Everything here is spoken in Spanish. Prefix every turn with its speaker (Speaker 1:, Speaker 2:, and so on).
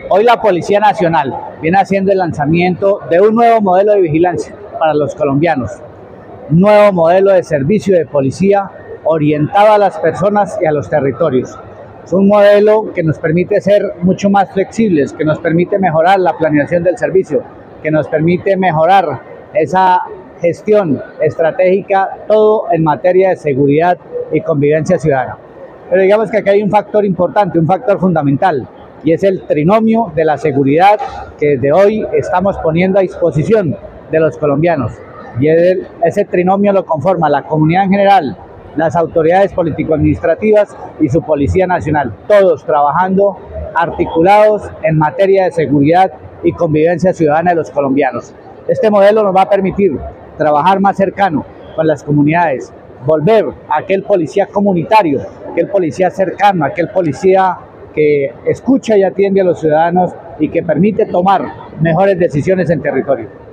Speaker 1: Hoy la Policía Nacional viene haciendo el lanzamiento de un nuevo modelo de vigilancia para los colombianos, un nuevo modelo de servicio de policía orientado a las personas y a los territorios. Es un modelo que nos permite ser mucho más flexibles, que nos permite mejorar la planeación del servicio, que nos permite mejorar esa gestión estratégica, todo en materia de seguridad y convivencia ciudadana. Pero digamos que aquí hay un factor importante, un factor fundamental, y es el trinomio de la seguridad que desde hoy estamos poniendo a disposición de los colombianos. Y ese trinomio lo conforma la comunidad en general, las autoridades político-administrativas y su Policía Nacional, todos trabajando articulados en materia de seguridad y convivencia ciudadana de los colombianos. Este modelo nos va a permitir trabajar más cercano con las comunidades, volver a aquel policía comunitario, aquel policía cercano, aquel policía que escucha y atiende a los ciudadanos y que permite tomar mejores decisiones en territorio.